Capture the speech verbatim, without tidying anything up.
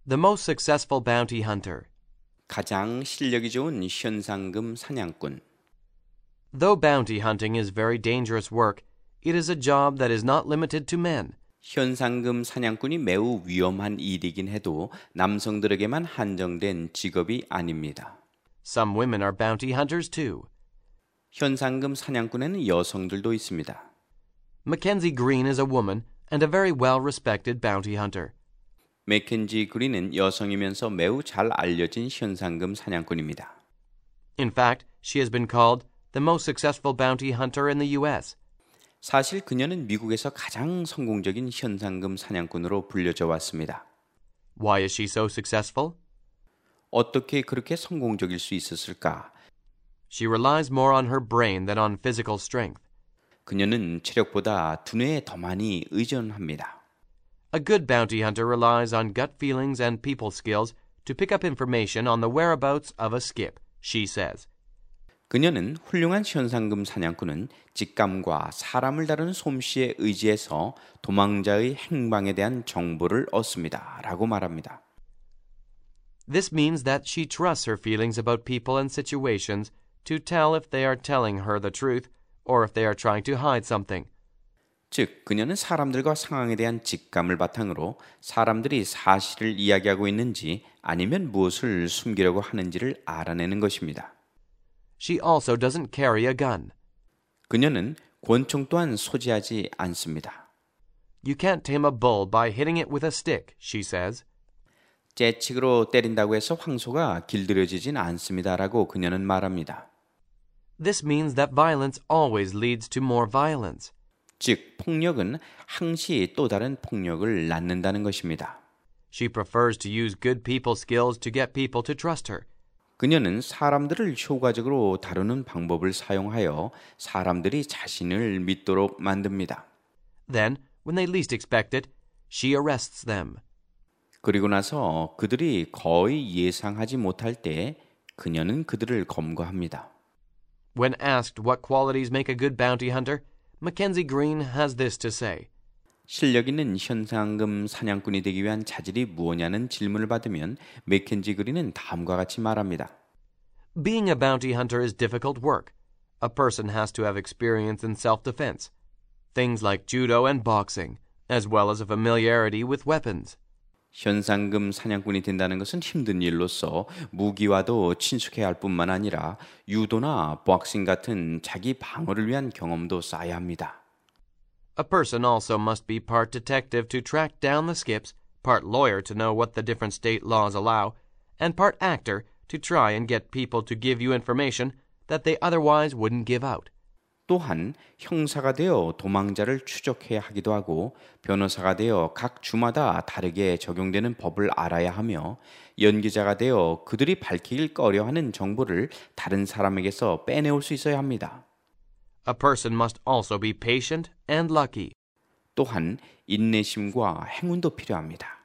The most successful bounty hunter. 가장 실력이 좋은 현상금 사냥꾼. Though bounty hunting is very dangerous work, it is a job that is not limited to men. 현상금 사냥꾼이 매우 위험한 일이긴 해도 남성들에게만 한정된 직업이 아닙니다. Some women are bounty hunters too. 현상금 사냥꾼에는 여성들도 있습니다. Mackenzie Green is a woman and a very well-respected bounty hunter. 맥켄지 그린은 여성이면서 매우 잘 알려진 현상금 사냥꾼입니다. In fact, she has been called the most successful bounty hunter in the U S. 사실 그녀는 미국에서 가장 성공적인 현상금 사냥꾼으로 불려져 왔습니다. Why is she so successful? 어떻게 그렇게 성공적일 수 있었을까? She relies more on her brain than on physical strength. 그녀는 체력보다 두뇌에 더 많이 의존합니다. A good bounty hunter relies on gut feelings and people skills to pick up information on the whereabouts of a skip, she says. 그녀는 훌륭한 현상금 사냥꾼은 직감과 사람을 다루는 솜씨에 의지해서 도망자의 행방에 대한 정보를 얻습니다. 라고 말합니다. This means that she trusts her feelings about people and situations to tell if they are telling her the truth or if they are trying to hide something. 즉, 그녀는 사람들과 상황에 대한 직감을 바탕으로 사람들이 사실을 이야기하고 있는지 아니면 무엇을 숨기려고 하는지를 알아내는 것입니다. She also doesn't carry a gun. 그녀는 권총 또한 소지하지 않습니다. You can't tame a bull by hitting it with a stick, she says. 재치기로 때린다고 해서 황소가 길들여지진 않습니다라고 그녀는 말합니다. This means that violence always leads to more violence. 즉, 폭력은 항시 또 다른 폭력을 낳는다는 것입니다. She prefers to use good people skills to get people to trust her. 그녀는 사람들을 효과적으로 다루는 방법을 사용하여 사람들이 자신을 믿도록 만듭니다. Then, when they least expect it, she arrests them. 그리고 나서 그들이 거의 예상하지 못할 때 그녀는 그들을 검거합니다. When asked what qualities make a good bounty hunter, Mackenzie Green has this to say. 실력 있는 현상금 사냥꾼이 되기 위한 자질이 무엇냐는 질문을 받으면 맥켄지 그린은 다음과 같이 말합니다. Being a bounty hunter is difficult work. A person has to have experience in self-defense. Things like judo and boxing, as well as a familiarity with weapons. 현상금 사냥꾼이 된다는 것은 힘든 일로서 무기와도 친숙해야 할 뿐만 아니라 유도나 복싱 같은 자기 방어를 위한 경험도 쌓아야 합니다. A person also must be part detective to track down the skips, part lawyer to know what the different state laws allow, and part actor to try and get people to give you information that they otherwise wouldn't give out. 또한 형사가 되어 도망자를 추적해야 하기도 하고 변호사가 되어 각 주마다 다르게 적용되는 법을 알아야 하며 연기자가 되어 그들이 밝히길 꺼려하는 정보를 다른 사람에게서 빼내올 수 있어야 합니다. A person must also be patient and lucky. 또한 인내심과 행운도 필요합니다.